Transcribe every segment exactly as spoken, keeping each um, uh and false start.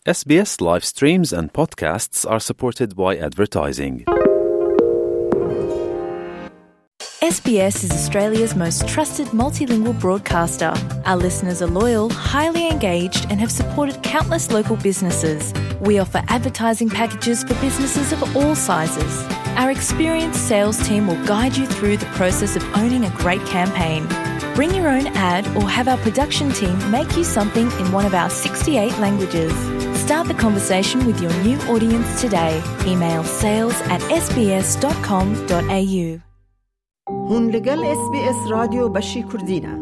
S B S live streams and podcasts are supported by advertising. S B S is Australia's most trusted multilingual broadcaster. Our listeners are loyal, highly engaged, and have supported countless local businesses. We offer advertising packages for businesses of all sizes. Our experienced sales team will guide you through the process of owning a great campaign. Bring your own ad or have our production team make you something in one of our sixty-eight languages. Start the conversation with your new audience today. Email sales at s b s dot com dot a u. هون لگل اس بی اس رادیو بشی کردینه.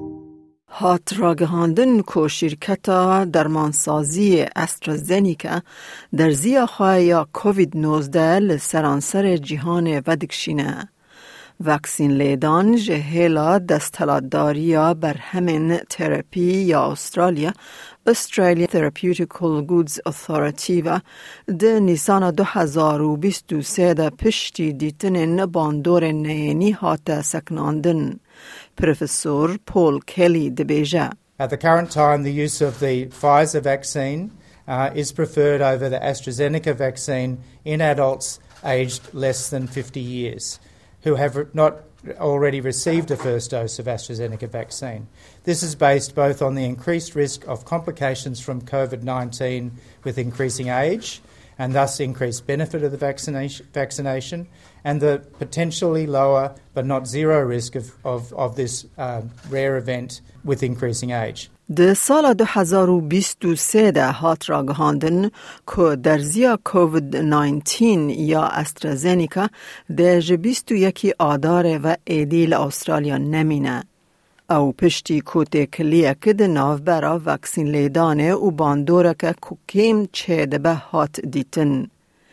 هات راگهاندن کو شرکتا درمانسازی استرازنیکا در زیاخواه یا کووید نوزده لسرانسر جهان ودکشینه. وکسین لیدان جهیلا دستالداریا بر همین تراپی یا استرالیا Australia Therapeutical Goods Authority و ده نیسان دو هزار و بیست و سه ده پشتی دیتنین باندور نینی هات سکناندن. پروفسور پول کلی دبیجه. At the current time, the use of the Pfizer vaccine uh, is preferred over the AstraZeneca vaccine in adults aged less than fifty years who have not already received a first dose of AstraZeneca vaccine. This is based both on the increased risk of complications from COVID nineteen with increasing age and thus increased benefit of the vaccination, vaccination and the potentially lower but not zero risk of, of, of this uh, rare event with increasing age. ده سال دو هزار و بیست و سه ده هات راگهاندن که در زیا کووید نوزده یا استرازنیکا ده جبیست و یکی آداره و ایدیل استرالیا نمینه. او پشتی کوته کلیه که ده ناو برا وکسین لیدانه و باندوره که کم چه ده به هات دیتن.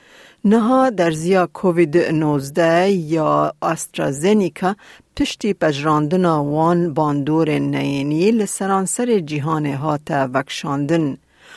نها در زیا کووید نوزده یا استرازنیکا پشتی پجراندن وان باندور نینی لسرانسر جهان هات وکشاندن.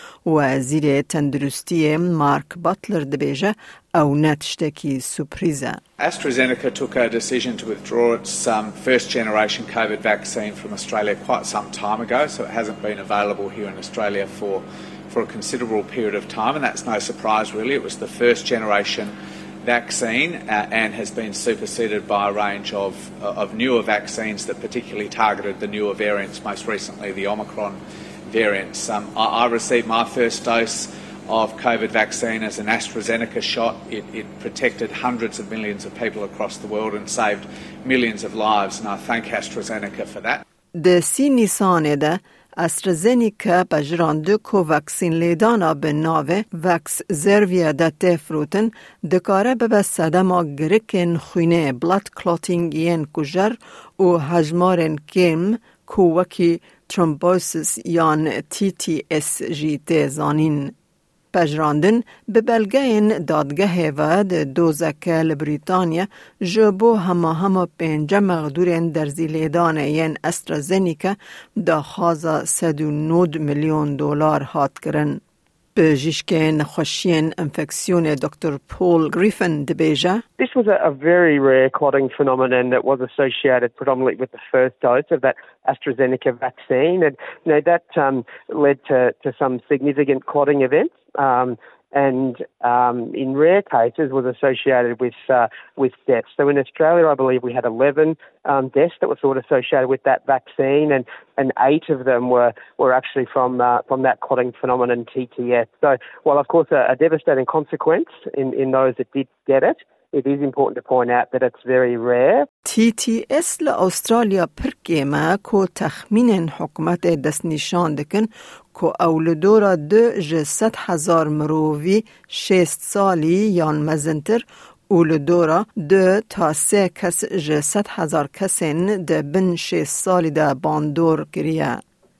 وزیر تندرستی مارک باتلر دبیجه او نتشتکی سپریزه. AstraZeneca took a decision to withdraw its um, first generation COVID vaccine from Australia quite some time ago, so it hasn't been available here in Australia for for a considerable period of time, and that's no surprise really. It was the first generation vaccine uh, and has been superseded by a range of uh, of newer vaccines that particularly targeted the newer variants, most recently the Omicron variants. Um, I, I received my first dose of COVID vaccine as an AstraZeneca shot. It, it protected hundreds of millions of people across the world and saved millions of lives, and I thank AstraZeneca for that. The Sinisane da AstraZeneca bajrandu ko vaksin ledana be nave Vax Zervia da tefruten dekare be sadama griken khune blood clotting yen kujar u hajmaren kem ku waki thrombosis yan T T S G T zanin. پجراندن به بلگین دادگاه و دوزکه لبریتانیا جبو همه همه پنجه مغدورین در زیلیدان ین استرازنیکا دا خازا سد و نود میلیون دلار هات کرن. پژیشک نخوشین انفکسیون دکتر پول گریفن دبیجه. This was a, a very rare clotting phenomenon that was associated predominantly with the first dose of that AstraZeneca vaccine, and you know that um, led to, to some significant clotting events. Um, and um, in rare cases was associated with uh, with deaths. So in Australia, I believe we had eleven um, deaths that were sort of associated with that vaccine, and, and eight of them were, were actually from uh, from that clotting phenomenon T T S. So while of course a, a devastating consequence in, in those that did get it, it is important to point out that it's very rare. T T S لأستراليا پرکیمه کو تخمین حکومت دست نشان دکن کو اولدورا دو جست هزار مرووی شست سالی یان مزنتر اولدورا دو تا سه کس جست هزار کسین ده بن شست سالی ده باندور گریه.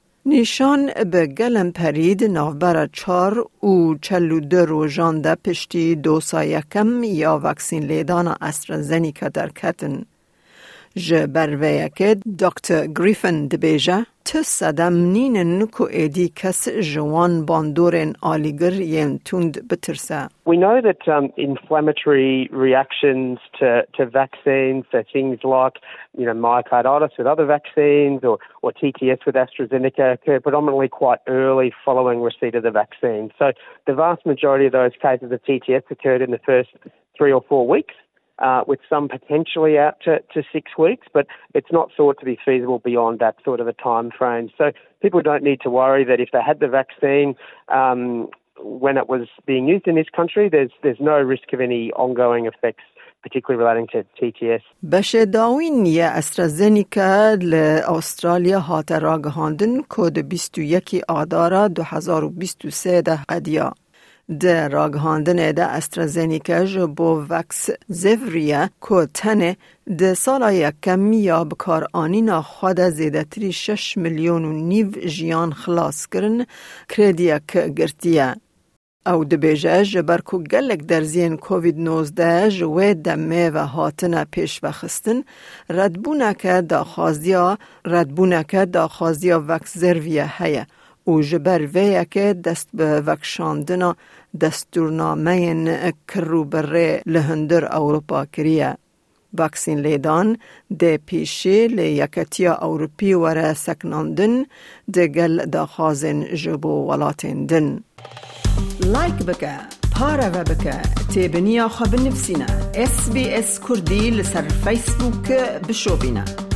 نشان به گلم پرید نوبر چار و چلو دو روژان ده پشتی دو سا یکم یا وکسین لیدان استرازنیکا در کتن. جبر ویکد دکتر گریفن دبیجه تصدم نین نکو ایدی کس جوان باندورن آلیگر ین توند بترسه. We know that um, inflammatory reactions to, to vaccines, so things like, you know, myocarditis with other vaccines or, or T T S with AstraZeneca occur predominantly quite early following receipt of the vaccine. So the vast majority of those cases of T T S occurred in the first three or four weeks. Uh, with some potentially out to, to six weeks, but it's not thought to be feasible beyond that sort of a time frame. So people don't need to worry that if they had the vaccine um, when it was being used in this country, there's there's no risk of any ongoing effects, particularly relating to T T S. بشه داوین یا استرازنیکا لأسترالیا هات راگهاندن کود بیست و یک آذار دو هزار و بیست و سه ده قدیا. ده راگهاندن ده استرازنیکا جبو وکس زفریه که تنه ده سالا یکم یا بکار آنینا خود زیده تری شش میلیون و نیو جیان خلاص کرن کردیا که گرتیه. او ده بیجه جبر که گلک در زین کووید نوزده جوه دمه و هاتنه پیش وخستن ردبونه که دا خوازیا ردبونه که دا خوازیا وکس زرویه هیه. و جبر ویه که دست به وکشاندنا دستورنامه کرو بره لهندر اروپا کریه. واکسین لیدان ده پیشه لیکتیا اوروپی وره سکناندن ده گل دا خازن جبو ولاتین دن. لایک بکه، پاره و بکه، تیبنیا خواب نفسینا. اس بی اس کردی لسر فیسبوک بشو بینا.